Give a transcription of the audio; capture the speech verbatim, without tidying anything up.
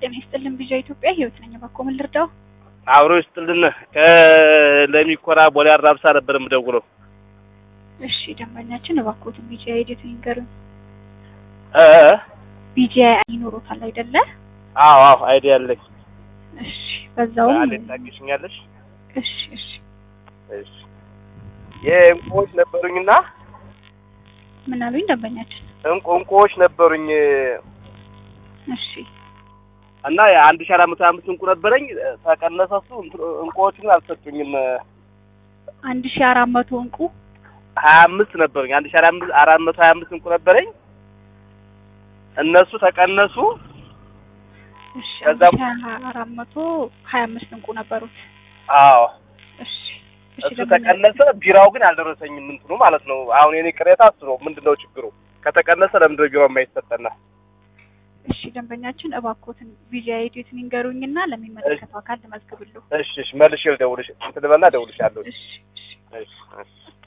ጤና ይስጥልን ቢጃ ኢትዮጵያ ህይወት ነኝ ባኮ ምን ልርዳው አብሮ ይስጥልን ከለሚኮራ ቦሌ አራብሳ ነበር የምደውለው እሺ ደንበኛችን ባኮት ቢጃ ሄደት ይንገሩን እ ቢጃ ይኖሩታል አይደለ አዎ አዎ አይዲያ አለኝ እሺ በዛው አለ ታግሽኛለሽ እሺ እሺ እሺ የእንቆች ነበሩኝና ምን አሉኝ ደንበኛችን እንቆ እንቆች ነበሩኝ እሺ እና አንድ ሺህ አራት መቶ አምስት እንቁ ነበረኝ ተቀነሰሱ እንቆችን አልሰጡኝም አንድ ሺህ አራት መቶ እንቁ ሀያ አምስት ነበረኝ አንድ ሺህ አራት መቶ ሀያ አምስት እንቁ ነበረኝ እነሱ ተቀነሱ እሺ አንድ ሺህ አራት መቶ ሀያ አምስት እንቁ ነበሩት አዎ እሺ እሱ ተቀነሰ ቢራው ግን አልደረሰኝም እንትኑ ማለት ነው አሁን የኔ ቅሬታ እሱ ነው ምንድነው ችግሩ ከተቀነሰ ለምንድነው ቢራው የማይሰጠና እሺ ደንበኛችን እባክዎትን ቢጃ ኤዲትን ይንገሩኝና ለሚመለከተው አካል ተመዝግቡልኝ እሺ እሺ መልሼ ልደውልሽ እንትን ልበልና እደውልሻለሁ እሺ እሺ እሺ